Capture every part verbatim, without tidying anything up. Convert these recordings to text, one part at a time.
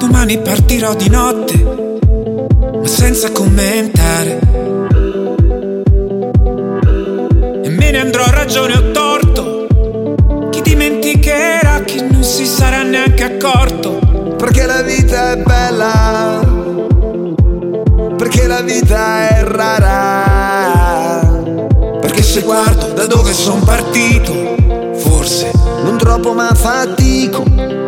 Domani partirò di notte, ma senza commentare, e me ne andrò a ragione o torto. Chi dimenticherà, chi non si sarà neanche accorto. Perché la vita è bella, perché la vita è rara, perché se guardo da dove son partito, forse non troppo ma fatico.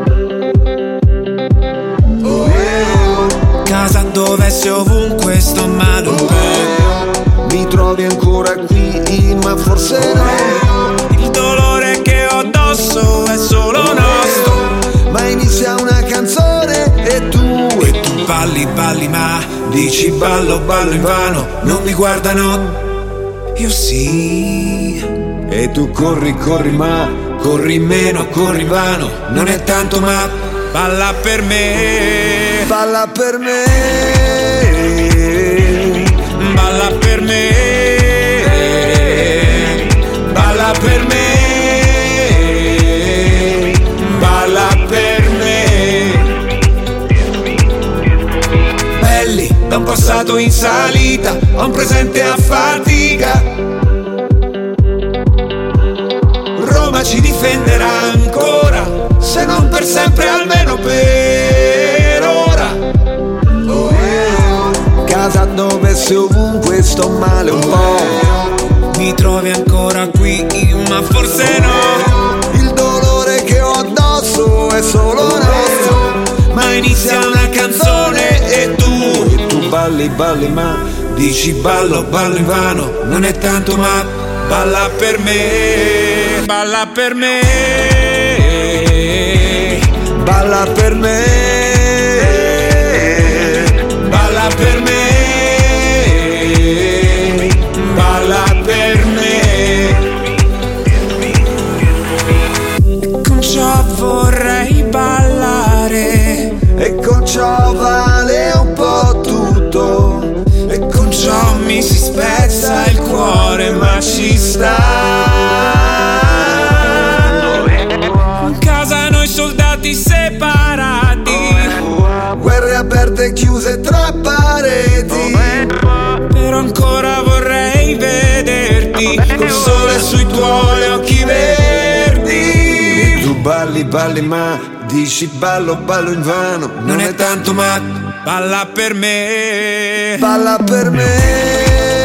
Oh, yeah. Casa dove se ovunque sto male un po'. Mi trovi ancora qui, ma forse no. Il dolore che ho addosso è solo nostro. Ma inizia una canzone e tu E tu balli, balli ma dici ballo, ballo invano. Non mi guardano, io sì. E tu corri, corri ma corri meno, corri vano. Non è tanto ma balla per me. Balla per me, balla per me, balla per me, balla per me. Belli da un passato in salita a un presente a fatica. Roma ci difenderà ancora, se non per sempre almeno per ora. Oh, yeah. Casa dove se ovunque sto male un po'. Mi trovi ancora qui, ma forse no. Il dolore che ho addosso è solo nostro. Ma inizia una canzone e tu E tu balli, balli ma dici ballo, ballo invano. Non è tanto ma balla per me, balla per me, balla per me, balla per me, balla per me. E con ciò vorrei ballare, e con ciò vale un po' tutto. e con ciò mi si spezza il cuore, ma ci sta. In casa noi soldati separati, Guerre aperte e chiuse tra pareti. però ancora vorrei vederti col sole sui tuoi occhi verdi. E tu balli, balli ma dici ballo, ballo invano. Non è tanto ma balla per me, Balla per me,